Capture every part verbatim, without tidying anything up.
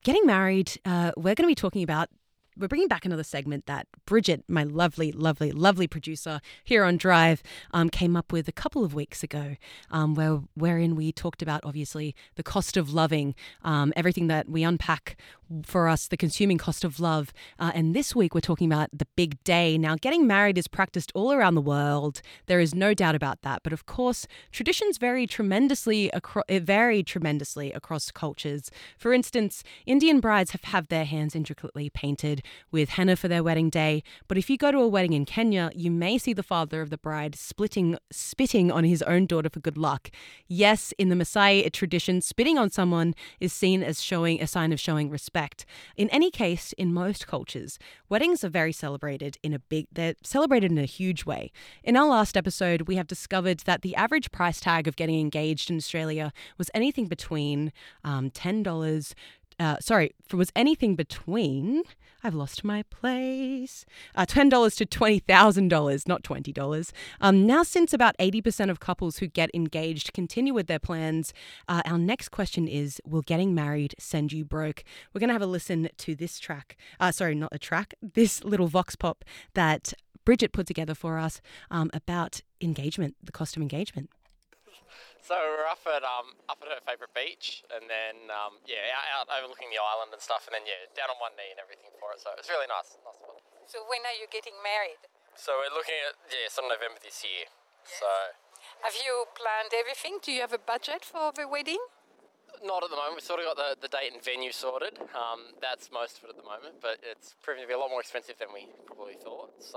getting married, uh, we're going to be talking about, we're bringing back another segment that Bridget, my lovely, lovely, lovely producer here on Drive, um, came up with a couple of weeks ago, um, where wherein we talked about, obviously, the cost of loving, um, everything that we unpack for us, the consuming cost of love. Uh, and this week, we're talking about the big day. Now, getting married is practiced all around the world. There is no doubt about that. But of course, traditions vary tremendously, acro- vary tremendously across cultures. For instance, Indian brides have, have their hands intricately painted with henna for their wedding day. But if you go to a wedding in Kenya, you may see the father of the bride splitting, spitting on his own daughter for good luck. Yes, in the Maasai tradition, spitting on someone is seen as showing a sign of showing respect. In any case, in most cultures, weddings are very celebrated in a big, they're celebrated in a huge way. In our last episode, we have discovered that the average price tag of getting engaged in Australia was anything between um, ten dollars Uh, sorry, was anything between, I've lost my place, uh, ten dollars to twenty thousand dollars, not twenty dollars. Um, now, since about eighty percent of couples who get engaged continue with their plans, uh, our next question is, will getting married send you broke? We're going to have a listen to this track, uh, sorry, not a track, this little vox pop that Bridget put together for us um, about engagement, the cost of engagement. So we're up at um up at her favourite beach, and then um yeah out, out overlooking the island and stuff, and then yeah down on one knee and everything for it. So it's really nice, nice fun. So when are you getting married? So we're looking at yeah some November this year. Yes. So have you planned everything? Do you have a budget for the wedding? Not at the moment. We've sort of got the, the date and venue sorted. Um, that's most of it at the moment, but it's proving to be a lot more expensive than we probably thought. So.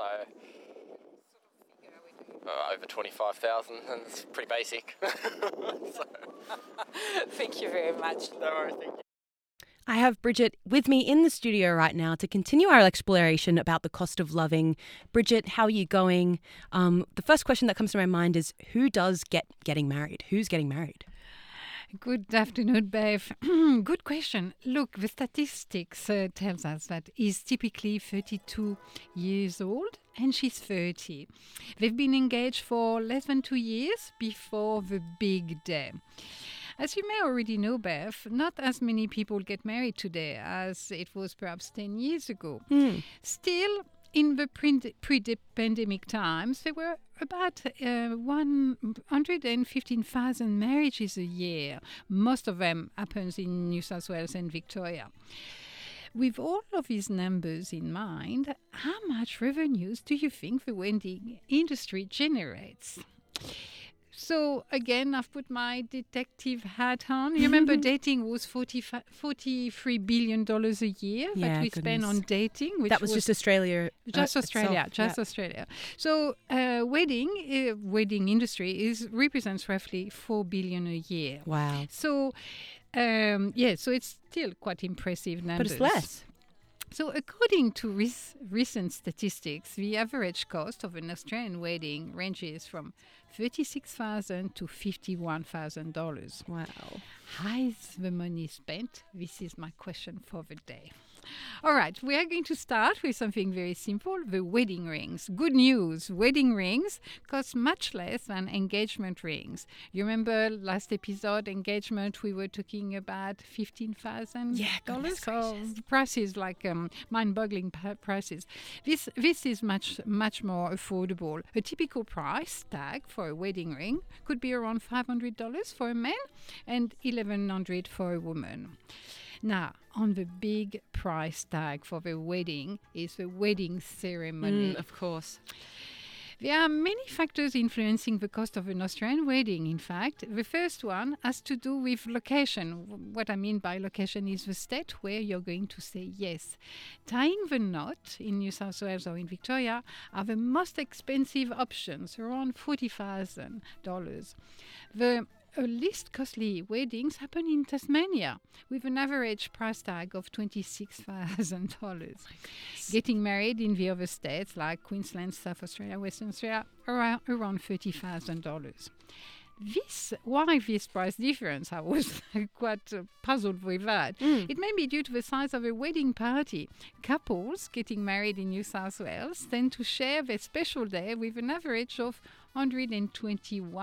Uh, over twenty-five thousand, and it's pretty basic. So. Thank you very much. No worries, thank you. I have Bridget with me in the studio right now to continue our exploration about the cost of loving. Bridget, how are you going? Um, the first question that comes to my mind is, who does get getting married? Who's getting married? Good afternoon, Bev. Good question. Look, the statistics uh, tells us that he's typically thirty-two years old and she's thirty. They've been engaged for less than two years before the big day. As you may already know, Bev, not as many people get married today as it was perhaps ten years ago. Mm. Still, in the pre- pre-pandemic times, there were about uh, one hundred fifteen thousand marriages a year. Most of them happens in New South Wales and Victoria. With all of these numbers in mind, how much revenues do you think the wedding industry generates? So, again, I've put my detective hat on. You remember dating was forty, forty-three billion dollars a year Yeah, that we goodness. spend on dating. Which That was, was just Australia. Just uh, Australia, itself. just yeah. Australia. So, uh, wedding, uh, wedding industry is represents roughly four billion a year. Wow. So, um, yeah, so it's still quite impressive numbers. But it's less. So, according to rec- recent statistics, the average cost of an Australian wedding ranges from thirty-six thousand dollars to fifty-one thousand dollars. Wow. How is the money spent? This is my question for the day. All right, we are going to start with something very simple, the wedding rings. Good news, wedding rings cost much less than engagement rings. You remember last episode, engagement, we were talking about fifteen thousand dollars? Yeah, goodness So gracious. prices like um, mind-boggling p- prices. This this is much, much more affordable. A typical price tag for a wedding ring could be around five hundred dollars for a man and eleven hundred dollars for a woman. Now, on the big price tag for the wedding is the wedding ceremony. Mm, of course. There are many factors influencing the cost of an Australian wedding, in fact. The first one has to do with location. What I mean by location is the state where you're going to say yes. Tying the knot in New South Wales or in Victoria are the most expensive options, around forty thousand dollars. The Uh, least costly weddings happen in Tasmania with an average price tag of twenty-six thousand dollars. Getting married in the other states like Queensland, South Australia, Western Australia, around, around thirty thousand dollars. This, why this price difference? I was quite uh, puzzled with that. Mm. It may be due to the size of a wedding party. Couples getting married in New South Wales tend to share their special day with an average of one hundred twenty-one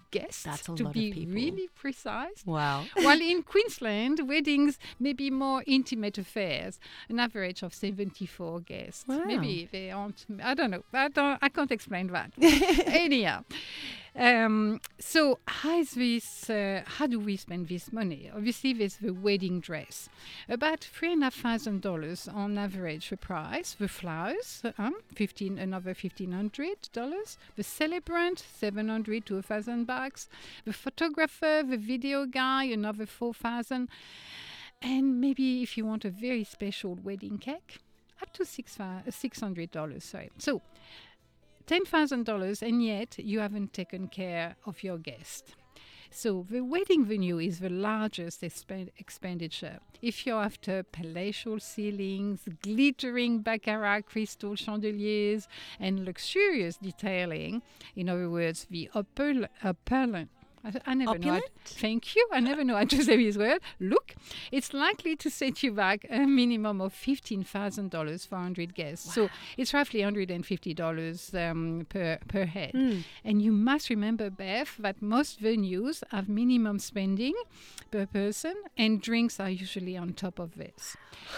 guests, That's a to lot of be people. really precise. Wow. While in Queensland, weddings may be more intimate affairs, an average of seventy-four guests. Wow. Maybe they aren't, I don't know, I, don't, I can't explain that. Anyhow. Um, so how is this, uh, how do we spend this money? Obviously, there's the wedding dress. About three and a half thousand dollars on average the price. The flowers, um, fifteen, another fifteen hundred dollars. The celebrant, seven hundred to a thousand bucks. The photographer, the video guy, another four thousand. And maybe if you want a very special wedding cake, up to six six hundred dollars. Sorry. So ten thousand dollars, and yet you haven't taken care of your guest. So the wedding venue is the largest expen- expenditure. If you're after palatial ceilings, glittering baccarat crystal chandeliers, and luxurious detailing, in other words, the opul- opulent, I, I never know. How Opulent? to, thank you. I never know how to say this word. Look, it's likely to set you back a minimum of fifteen thousand dollars for one hundred guests. Wow. So it's roughly one hundred fifty dollars um, per, per head. Mm. And you must remember, Beth, that most venues have minimum spending per person, and drinks are usually on top of this.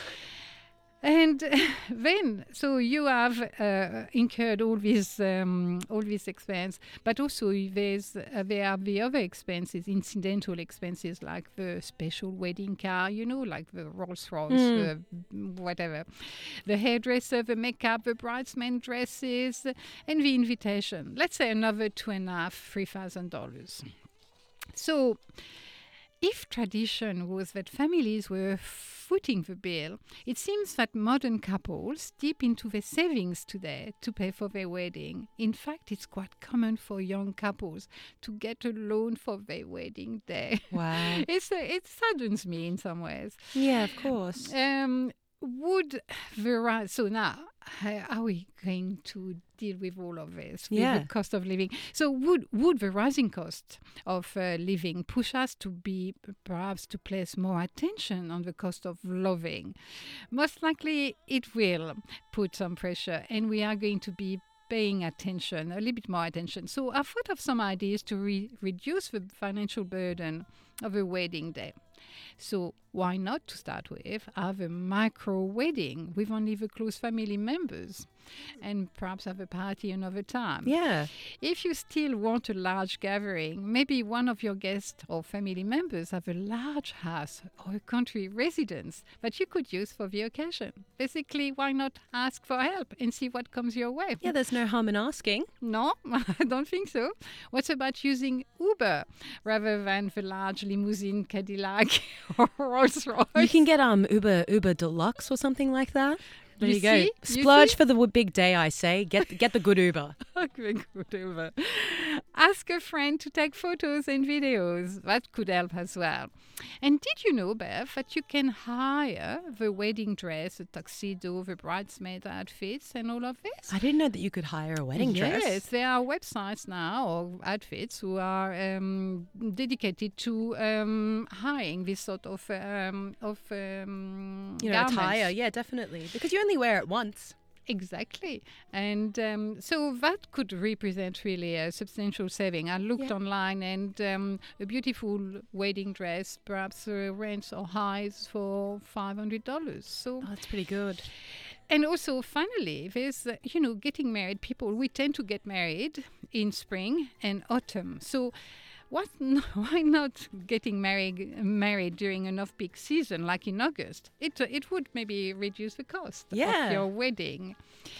And then, so you have uh, incurred all this, um, all this expense, but also there's uh, there are the other expenses, incidental expenses like the special wedding car, you know, like the Rolls Royce, Mm. the whatever, the hairdresser, the makeup, the bridesmaid dresses, and the invitation. Let's say another two and a half, three thousand dollars. So, if tradition was that families were footing the bill, it seems that modern couples dip into their savings today to pay for their wedding. In fact, it's quite common for young couples to get a loan for their wedding day. Wow. it's a, it saddens me in some ways. Yeah, of course. Um, would the so now how are we going to deal with all of this? With Yeah. the cost of living. So would would the rising cost of uh, living push us to be perhaps to place more attention on the cost of loving? Most likely, it will put some pressure, and we are going to be paying attention, a little bit more attention. So I've thought of some ideas to re- reduce the financial burden of a wedding day. So why not, to start with, have a micro wedding with only the close family members, and perhaps have a party another time? Yeah. If you still want a large gathering, maybe one of your guests or family members have a large house or a country residence that you could use for the occasion. Basically, why not ask for help and see what comes your way? Yeah, there's no harm in asking. No, I don't think so. What about using Uber rather than the large limousine Cadillac or Rolls Royce? You can get um Uber Uber Deluxe or something like that. There You you, go. see? You Splurge see? for the w- big day, I say. Get get the good Uber. Okay, good Uber. Ask a friend to take photos and videos. That could help as well. And did you know, Beth, that you can hire the wedding dress, the tuxedo, the bridesmaid outfits, and all of this? I didn't know that you could hire a wedding yes, dress. there are websites now or outfits who are um, dedicated to um, hiring this sort of um, of um, You know, garments. attire. Yeah, definitely. Because you only wear it once. Exactly. And um, so that could represent really a substantial saving. I looked Yeah. online, and um, a beautiful wedding dress perhaps uh, rents or hires for five hundred dollars. So Oh, that's pretty good. and also, finally, there's, uh, you know, getting married. People, we tend to get married in spring and autumn. So what, why not getting married married during an off-peak season, like in August? It, uh, it would maybe reduce the cost Yeah. of your wedding.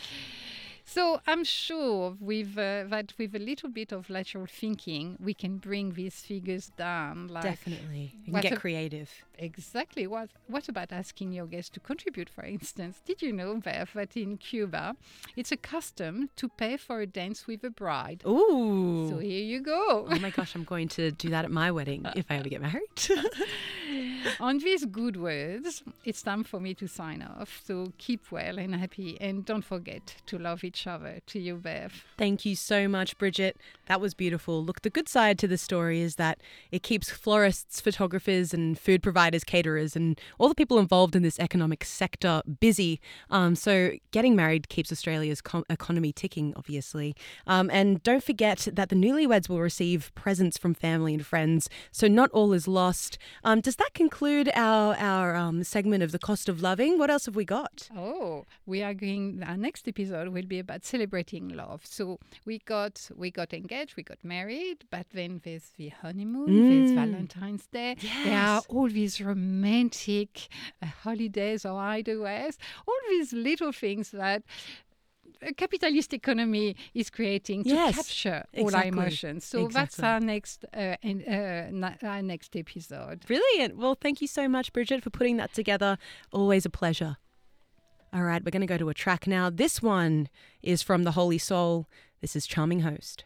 So I'm sure with uh, that with a little bit of lateral thinking, we can bring these figures down. Like Definitely. You can what get a- creative. Exactly. What What about asking your guests to contribute, for instance? Did you know, Beth, that in Cuba, it's a custom to pay for a dance with a bride? Ooh. So here you go. Oh my gosh, I'm going to do that at my wedding if I ever get married. On these good words, it's time for me to sign off. So keep well and happy, and don't forget to love each other. To you, Beth. Thank you so much, Bridget. That was beautiful. Look, the good side to the story is that it keeps florists, photographers, and food providers riders, caterers, and all the people involved in this economic sector busy. Um, so getting married keeps Australia's com- economy ticking, obviously. Um, and don't forget that the newlyweds will receive presents from family and friends. So not all is lost. Um, does that conclude our our um, segment of the cost of loving? What else have we got? Oh, we are going. Our next episode will be about celebrating love. So we got we got engaged, we got married, but then there's the honeymoon, Mm. there's Valentine's Day. Yes. There are all these romantic uh, holidays or hideaways, all these little things that a capitalist economy is creating to Yes, capture all exactly, our emotions. So that's exactly. our next uh, in, uh, na- our next episode. Brilliant. Well, thank you so much, Bridget, for putting that together. Always a pleasure. All right, we're going to go to a track now. This one is from The Holy Soul. This is Charming Host.